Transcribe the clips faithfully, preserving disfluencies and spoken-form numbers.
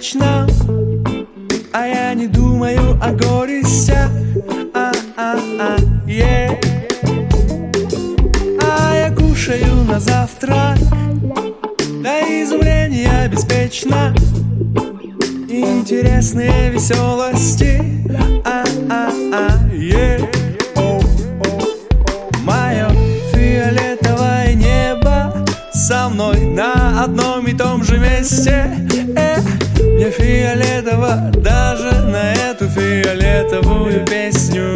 беспечно, а я не думаю о горестях. А-а-а, е. А я кушаю на завтрак до изумления беспечно интересные веселости. А-а-а, е. Мое фиолетовое небо со мной на одном и том же месте. Э, мне фиолетово даже на эту фиолетовую песню.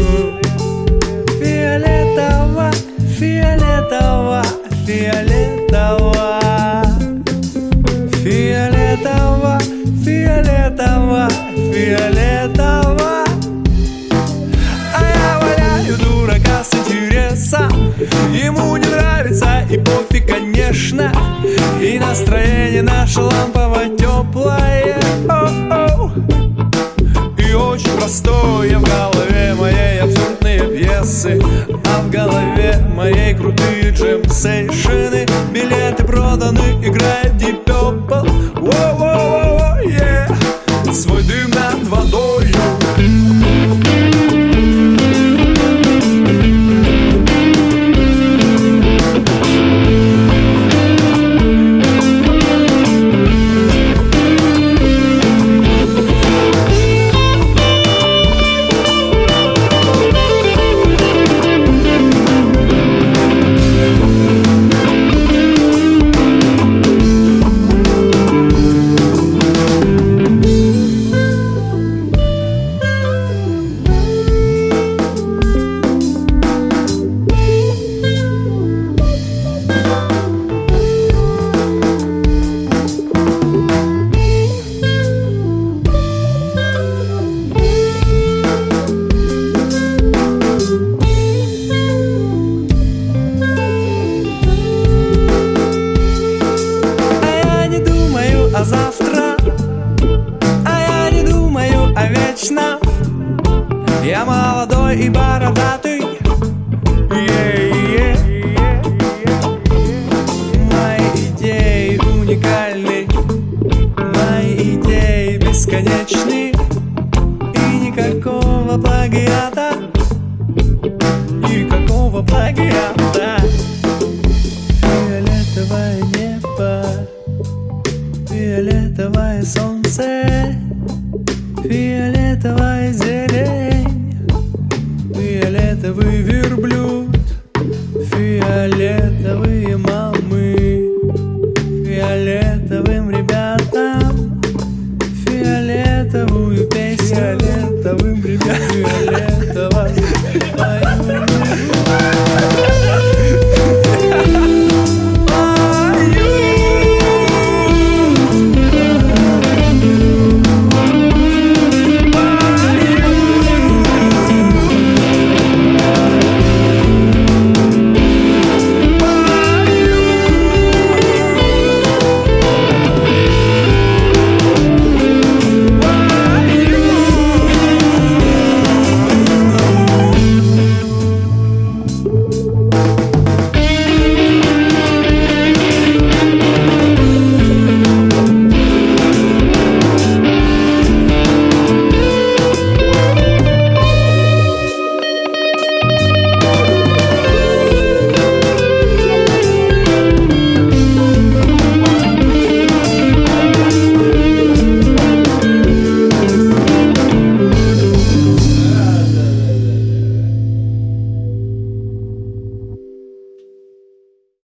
Фиолетово, фиолетово, фиолетово, фиолетово, фиолетово, фиолетово. А я валяю дурака с интересом, ему не нравится и пофиг, конечно. И настроение наше лампово теплое, о-о. И очень простое в голове моей абсурдные пьесы, а в голове моей крутые джем-сейшены. Билеты проданы, играет Deep Purple. Воу-воу-воу, yeah. Свой дым над водою. А завтра, а я не думаю о вечном. Я молодой и бородатый, yeah, yeah. Мои идеи уникальны, мои идеи бесконечны. И никакого плагиата, никакого плагиата. Фиолетовое небо, фиолетовое солнце, фиолетовая зелень, фиолетовый верблюд.